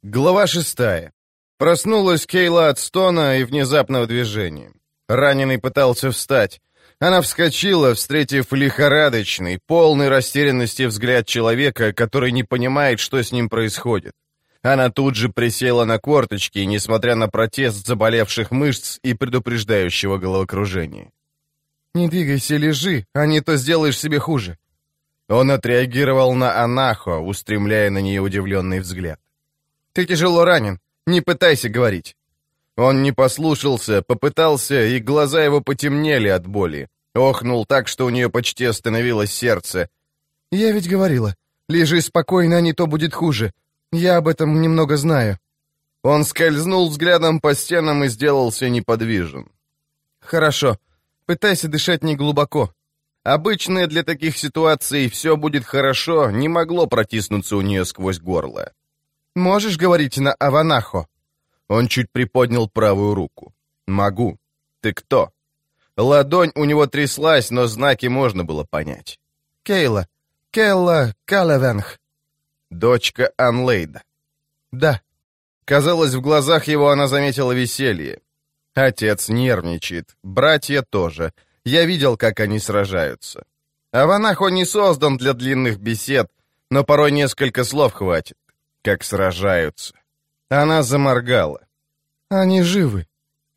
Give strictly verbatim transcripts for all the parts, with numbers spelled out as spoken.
Глава шестая. Проснулась Кейла от стона и внезапного движения. Раненый пытался встать. Она вскочила, встретив лихорадочный, полный растерянности взгляд человека, который не понимает, что с ним происходит. Она тут же присела на корточки, несмотря на протест заболевших мышц и предупреждающего головокружения. «Не двигайся, лежи, а не то сделаешь себе хуже». Он отреагировал на Анахо, устремляя на нее удивленный взгляд. «Ты тяжело ранен. Не пытайся говорить». Он не послушался, попытался, и глаза его потемнели от боли. Охнул так, что у нее почти остановилось сердце. «Я ведь говорила, лежи спокойно, а не то будет хуже. Я об этом немного знаю». Он скользнул взглядом по стенам и сделался неподвижен. «Хорошо. Пытайся дышать неглубоко. Обычное для таких ситуаций «все будет хорошо» не могло протиснуться у нее сквозь горло. «Можешь говорить на аванахо?» Он чуть приподнял правую руку. «Могу. Ты кто?» Ладонь у него тряслась, но знаки можно было понять. «Кейла. Кейла Калевенх». «Дочка Анлейда». «Да». Казалось, в глазах его она заметила веселье. Отец нервничает, братья тоже. Я видел, как они сражаются. Аванахо не создан для длинных бесед, но порой несколько слов хватит. Как сражаются. Она заморгала. Они живы.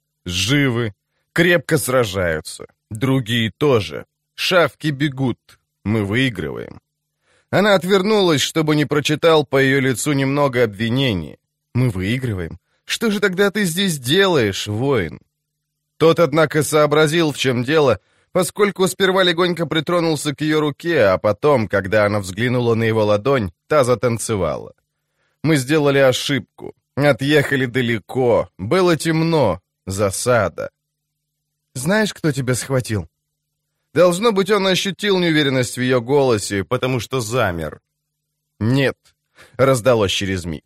Живы. Крепко сражаются. Другие тоже. Шавки бегут. Мы выигрываем. Она отвернулась, чтобы не прочитал по ее лицу немного обвинений. Мы выигрываем. Что же тогда ты здесь делаешь, воин? Тот, однако, сообразил, в чем дело, поскольку сперва легонько притронулся к ее руке, а потом, когда она взглянула на его ладонь, та затанцевала. Мы сделали ошибку. Отъехали далеко. Было темно. Засада. Знаешь, кто тебя схватил? Должно быть, он ощутил неуверенность в ее голосе, потому что замер. Нет. Раздалось через миг.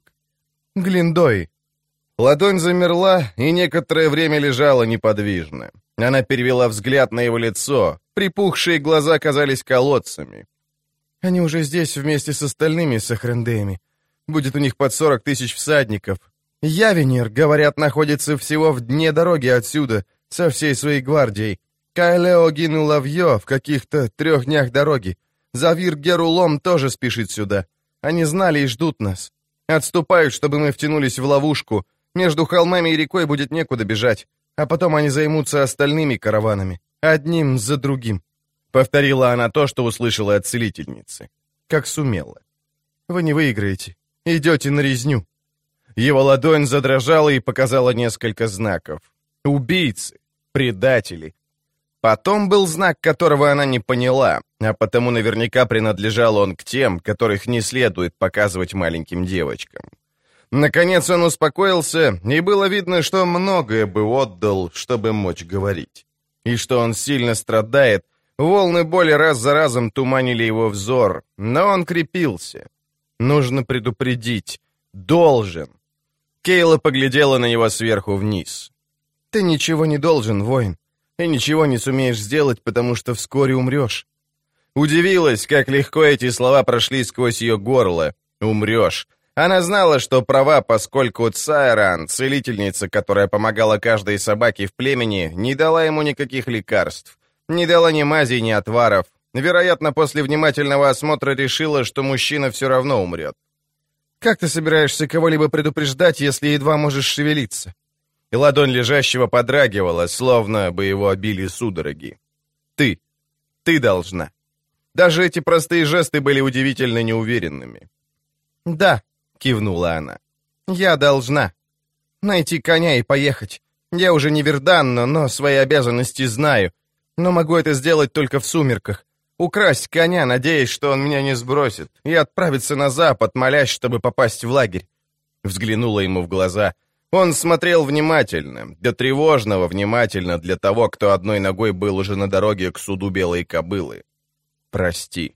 Глиндой. Ладонь замерла и некоторое время лежала неподвижно. Она перевела взгляд на его лицо. Припухшие глаза казались колодцами. Они уже здесь вместе с остальными сахрендеями. Будет у них под сорок тысяч всадников. Явенер, говорят, находится всего в дне дороги отсюда, со всей своей гвардией. Кайлео гинул Лавьё в каких-то трех днях дороги. Завир Герулом тоже спешит сюда. Они знали и ждут нас. Отступают, чтобы мы втянулись в ловушку. Между холмами и рекой будет некуда бежать. А потом они займутся остальными караванами. Одним за другим. Повторила она то, что услышала от целительницы. Как сумела. Вы не выиграете. Идете на резню». Его ладонь задрожала и показала несколько знаков. Убийцы, предатели. Потом был знак, которого она не поняла, а потому наверняка принадлежал он к тем, которых не следует показывать маленьким девочкам. Наконец он успокоился, и было видно, что многое бы отдал, чтобы мочь говорить. И что он сильно страдает, волны боли раз за разом туманили его взор, но он крепился. Нужно предупредить. Должен. Кейла поглядела на него сверху вниз. Ты ничего не должен, воин. И ничего не сумеешь сделать, потому что вскоре умрешь. Удивилась, как легко эти слова прошли сквозь ее горло. Умрешь. Она знала, что права, поскольку Цайран, целительница, которая помогала каждой собаке в племени, не дала ему никаких лекарств. Не дала ни мазей, ни отваров. Вероятно, после внимательного осмотра решила, что мужчина все равно умрет. «Как ты собираешься кого-либо предупреждать, если едва можешь шевелиться?» И ладонь лежащего подрагивала, словно бы его обили судороги. «Ты. Ты должна». Даже эти простые жесты были удивительно неуверенными. «Да», — кивнула она, — «я должна. Найти коня и поехать. Я уже не Верданна, но свои обязанности знаю. Но могу это сделать только в сумерках. Украсть коня, надеясь, что он меня не сбросит, и отправиться на запад, молясь, чтобы попасть в лагерь». Взглянула ему в глаза. Он смотрел внимательно, до тревожного внимательно для того, кто одной ногой был уже на дороге к суду Белой Кобылы. «Прости».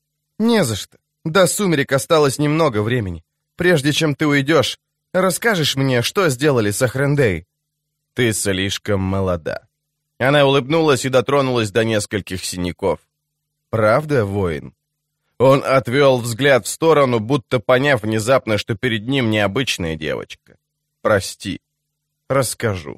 «Не за что. До сумерек осталось немного времени. Прежде чем ты уйдешь, расскажешь мне, что сделали сахрендеи?» «Ты слишком молода». Она улыбнулась и дотронулась до нескольких синяков. «Правда, воин?» Он отвел взгляд в сторону, будто поняв внезапно, что перед ним необычная девочка. «Прости. Расскажу».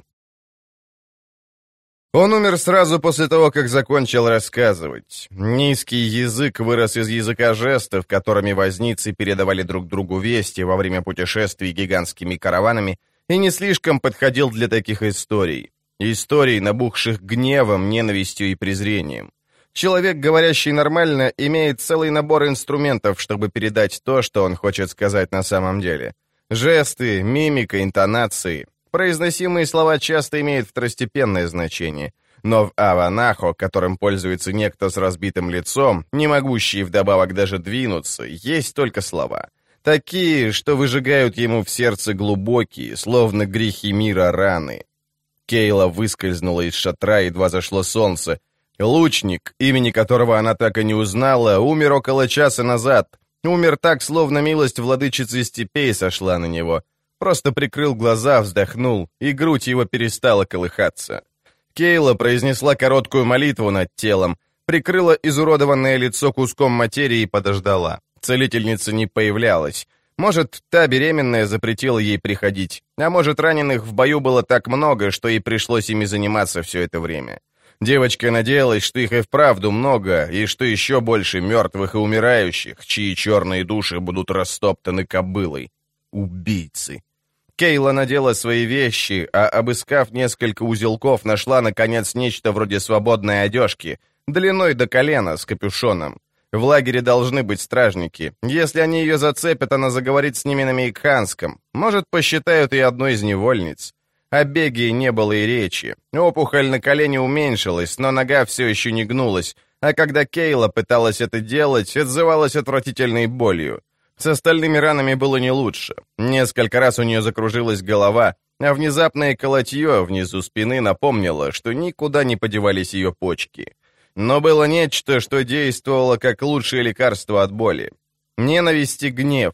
Он умер сразу после того, как закончил рассказывать. Низкий язык вырос из языка жестов, которыми возницы передавали друг другу вести во время путешествий гигантскими караванами, и не слишком подходил для таких историй. Историй, набухших гневом, ненавистью и презрением. Человек, говорящий нормально, имеет целый набор инструментов, чтобы передать то, что он хочет сказать на самом деле. Жесты, мимика, интонации. Произносимые слова часто имеют второстепенное значение. Но в Аванахо, которым пользуется некто с разбитым лицом, не могущий вдобавок даже двинуться, есть только слова. Такие, что выжигают ему в сердце глубокие, словно грехи мира, раны. Кейла выскользнула из шатра, едва зашло солнце. Лучник, имени которого она так и не узнала, умер около часа назад. Умер так, словно милость владычицы степей сошла на него. Просто прикрыл глаза, вздохнул, и грудь его перестала колыхаться. Кейла произнесла короткую молитву над телом, прикрыла изуродованное лицо куском материи и подождала. Целительница не появлялась. Может, та беременная запретила ей приходить, а может, раненых в бою было так много, что ей пришлось ими заниматься все это время. Девочка надеялась, что их и вправду много, и что еще больше мертвых и умирающих, чьи черные души будут растоптаны кобылой. Убийцы. Кейла надела свои вещи, а, обыскав несколько узелков, нашла, наконец, нечто вроде свободной одежки, длиной до колена, с капюшоном. В лагере должны быть стражники. Если они ее зацепят, она заговорит с ними на мейкханском. Может, посчитают ее одной из невольниц. О беге не было и речи. Опухоль на колене уменьшилась, но нога все еще не гнулась, а когда Кейла пыталась это делать, отзывалась отвратительной болью. С остальными ранами было не лучше. Несколько раз у нее закружилась голова, а внезапное колотье внизу спины напомнило, что никуда не подевались ее почки. Но было нечто, что действовало как лучшее лекарство от боли. Ненависть и гнев.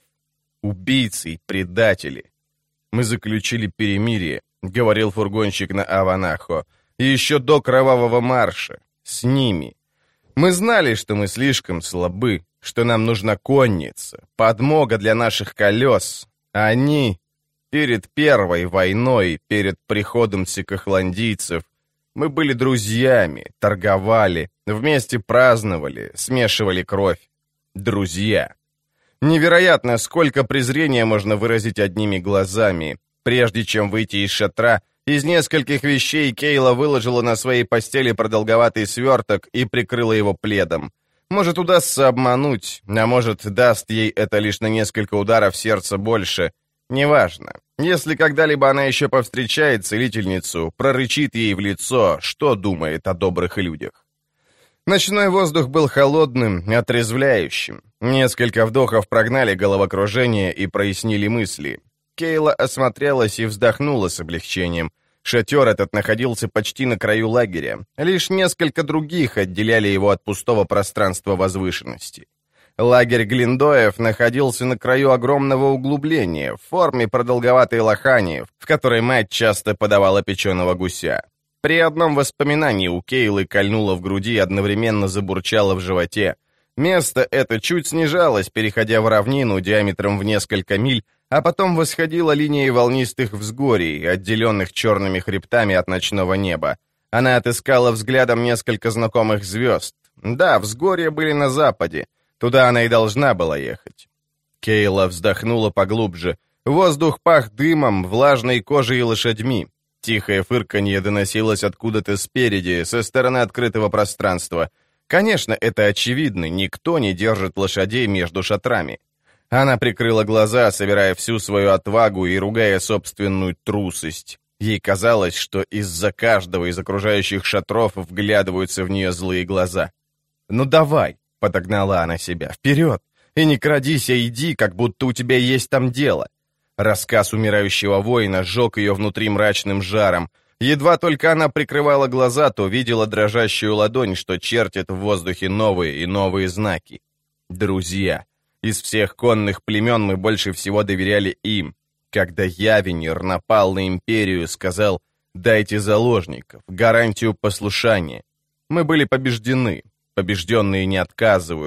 Убийцы и предатели. «Мы заключили перемирие», — говорил фургонщик на Аванахо, еще до кровавого марша. С ними. Мы знали, что мы слишком слабы, что нам нужна конница, подмога для наших колес. А они, перед первой войной, перед приходом сикохландийцев, мы были друзьями, торговали, вместе праздновали, смешивали кровь. Друзья. Невероятно, сколько презрения можно выразить одними глазами. Прежде чем выйти из шатра, из нескольких вещей Кейла выложила на своей постели продолговатый сверток и прикрыла его пледом. Может, удастся обмануть, а может, даст ей это лишь на несколько ударов сердца больше. Неважно. Если когда-либо она еще повстречает целительницу, прорычит ей в лицо, что думает о добрых людях. Ночной воздух был холодным, отрезвляющим. Несколько вдохов прогнали головокружение и прояснили мысли. Кейла осмотрелась и вздохнула с облегчением. Шатер этот находился почти на краю лагеря. Лишь несколько других отделяли его от пустого пространства возвышенности. Лагерь Глиндоев находился на краю огромного углубления в форме продолговатой лохани, в которой мать часто подавала печеного гуся. При одном воспоминании у Кейлы кольнуло в груди и одновременно забурчало в животе. Место это чуть снижалось, переходя в равнину диаметром в несколько миль, а потом восходила линией волнистых взгорий, отделенных черными хребтами от ночного неба. Она отыскала взглядом несколько знакомых звезд. Да, взгорья были на западе. Туда она и должна была ехать. Кейла вздохнула поглубже. Воздух пах дымом, влажной кожей и лошадьми. Тихое фырканье доносилось откуда-то спереди, со стороны открытого пространства. Конечно, это очевидно, никто не держит лошадей между шатрами. Она прикрыла глаза, собирая всю свою отвагу и ругая собственную трусость. Ей казалось, что из-за каждого из окружающих шатров вглядываются в нее злые глаза. «Ну давай!» — подогнала она себя. «Вперед! И не крадись, а иди, как будто у тебя есть там дело!» Рассказ умирающего воина сжег ее внутри мрачным жаром. Едва только она прикрывала глаза, то видела дрожащую ладонь, что чертит в воздухе новые и новые знаки. Друзья. Из всех конных племен мы больше всего доверяли им. Когда Явенир напал на империю, сказал: «Дайте заложников, гарантию послушания». Мы были побеждены. Побежденные не отказывают.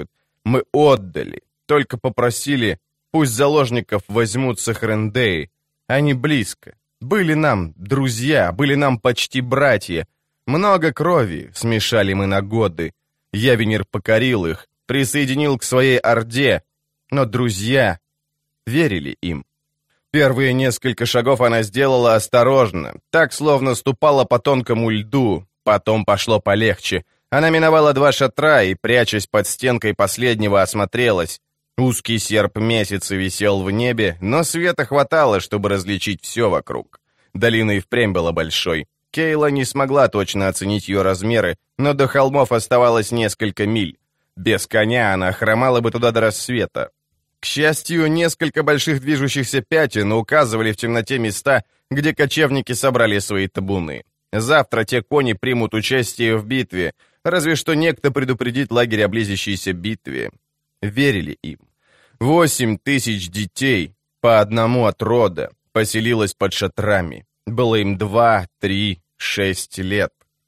Мы отдали, только попросили, пусть заложников возьмут с Эхрендеи. Они близко. Были нам друзья, были нам почти братья. Много крови смешали мы на годы. Явенир покорил их, присоединил к своей орде, но друзья верили им. Первые несколько шагов она сделала осторожно, так, словно ступала по тонкому льду, потом пошло полегче. Она миновала два шатра и, прячась под стенкой последнего, осмотрелась. Узкий серп месяца висел в небе, но света хватало, чтобы различить все вокруг. Долина и впрямь была большой. Кейла не смогла точно оценить ее размеры, но до холмов оставалось несколько миль. Без коня она хромала бы туда до рассвета. К счастью, несколько больших движущихся пятен указывали в темноте места, где кочевники собрали свои табуны. Завтра те кони примут участие в битве, разве что некто предупредит лагерь о близящейся битве. Верили им. Восемь тысяч детей, по одному от рода, поселилось под шатрами. Было им два, три, шесть лет.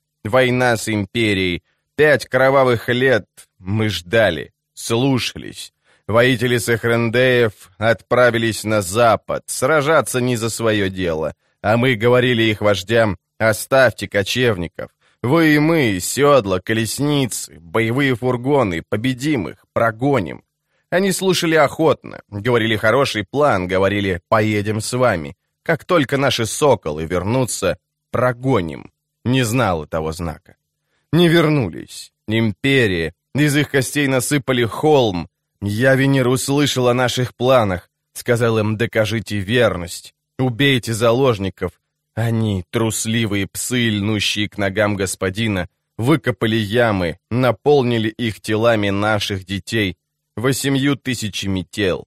Война с империей, пять кровавых лет мы ждали, слушались. Воители Сехрендеев отправились на запад, сражаться не за свое дело, а мы говорили их вождям: оставьте кочевников. Вы и мы, седла, колесницы, боевые фургоны, победим их, прогоним. Они слушали охотно, говорили хороший план, говорили: поедем с вами. Как только наши соколы вернутся, прогоним. Не знала того знака. Не вернулись. Империя. Из их костей насыпали холм. Явенир услышал о наших планах. Сказал им: докажите верность. Убейте заложников. Они, трусливые псы, льнущие к ногам господина, выкопали ямы, наполнили их телами наших детей, восемью тысячами тел.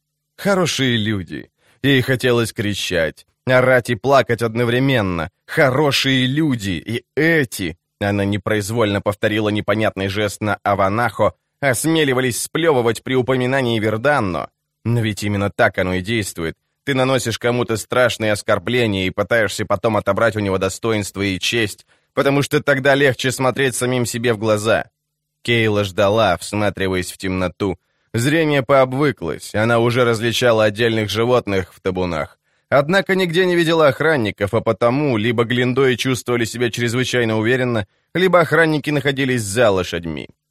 Хорошие люди. Ей хотелось кричать, орать и плакать одновременно. Хорошие люди, и эти, она непроизвольно повторила непонятный жест на Аванахо, осмеливались сплевывать при упоминании Верданно. Но ведь именно так оно и действует. Ты наносишь кому-то страшные оскорбления и пытаешься потом отобрать у него достоинство и честь, потому что тогда легче смотреть самим себе в глаза. Кейла ждала, всматриваясь в темноту. Зрение пообвыклось, она уже различала отдельных животных в табунах. Однако нигде не видела охранников, а потому либо Глиндои чувствовали себя чрезвычайно уверенно, либо охранники находились за лошадьми.